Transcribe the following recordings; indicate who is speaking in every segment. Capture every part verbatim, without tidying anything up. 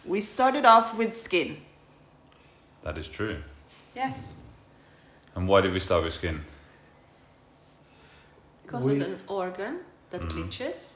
Speaker 1: We started off with skin.
Speaker 2: That is true.
Speaker 3: Yes.
Speaker 2: And why did we start with skin?
Speaker 3: Because
Speaker 4: We-
Speaker 3: of an organ that
Speaker 2: Mhm.
Speaker 3: glitches.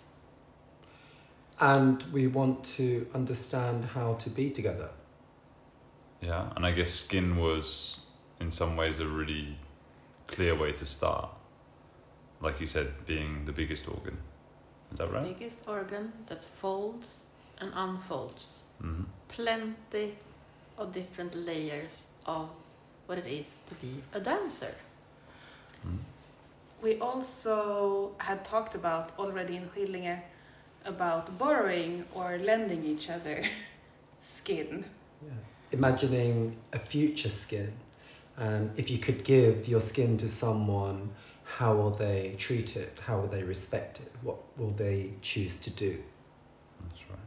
Speaker 4: And we want to understand how to be together.
Speaker 2: Yeah, and I guess skin was, in some ways, a really clear way to start. Like you said, being the biggest organ. Is that right?
Speaker 3: Biggest organ that folds and unfolds.
Speaker 2: Mm-hmm.
Speaker 3: Plenty of different layers of what it is to be a dancer.
Speaker 2: Mm.
Speaker 5: We also had talked about already in Skillinge about borrowing or lending each other skin.
Speaker 4: Yeah. Imagining a future skin, and if you could give your skin to someone, how will they treat it? How will they respect it? What will they choose to do?
Speaker 2: That's right.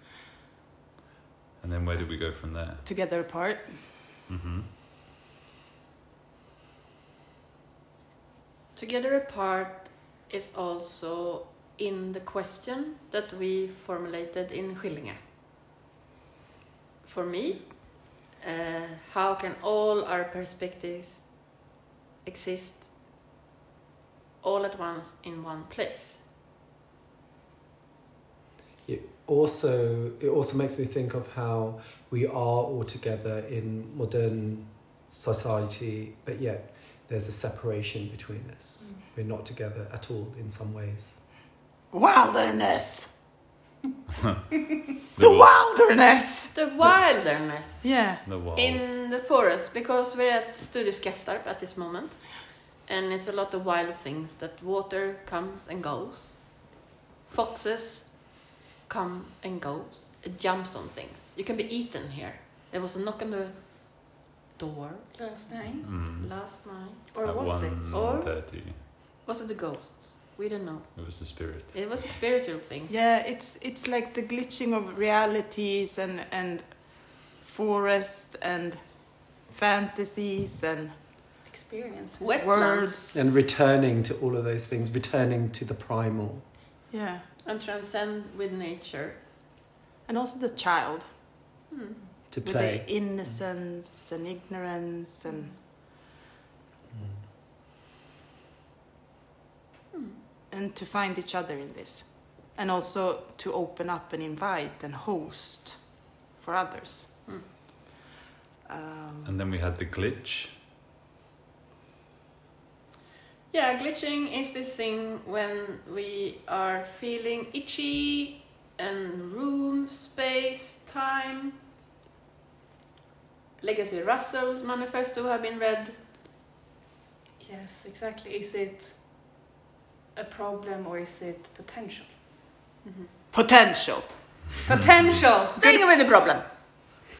Speaker 2: And then where did we go from there?
Speaker 1: Together apart.
Speaker 2: Mm-hmm.
Speaker 3: Together apart is also in the question that we formulated in Skillinge. For me, uh, how can all our perspectives exist all at once in one place?
Speaker 4: It also it also makes me think of how we are all together in modern society, but yet there's a separation between us. Mm. We're not together at all in some ways.
Speaker 1: Wilderness. The wilderness.
Speaker 3: The wilderness.
Speaker 1: Yeah.
Speaker 2: The wild.
Speaker 3: In the forest, because we're at Studio Skeftarp at this moment, and it's a lot of wild things that water comes and goes. Foxes come and goes. It jumps on things. You can be eaten here. There was a knock on the door
Speaker 5: Last night.
Speaker 2: Mm.
Speaker 3: last night.
Speaker 5: Or
Speaker 2: At
Speaker 5: was it?
Speaker 3: Or-
Speaker 2: one thirty.
Speaker 3: Was it the ghosts? We don't know.
Speaker 2: It was the spirit.
Speaker 3: It was a spiritual thing.
Speaker 1: Yeah, it's it's like the glitching of realities and and forests and fantasies and
Speaker 5: Experiences.
Speaker 3: Wetlands.
Speaker 1: words
Speaker 4: And returning to all of those things, returning to the primal.
Speaker 1: Yeah,
Speaker 3: And transcend with nature.
Speaker 1: and also the child
Speaker 3: Hmm.
Speaker 4: To
Speaker 1: with
Speaker 4: play.
Speaker 1: the innocence and ignorance and and to find each other in this, and also to open up and invite and host for others.
Speaker 3: Mm.
Speaker 1: Um,
Speaker 2: And then we had the glitch.
Speaker 3: Yeah, glitching is this thing when we are feeling itchy and room, space, time. Legacy Russell's manifesto have been read.
Speaker 5: Yes, exactly. Is it a problem or is it potential?
Speaker 3: Mm-hmm.
Speaker 1: potential.
Speaker 5: Potential!
Speaker 3: Staying with the problem.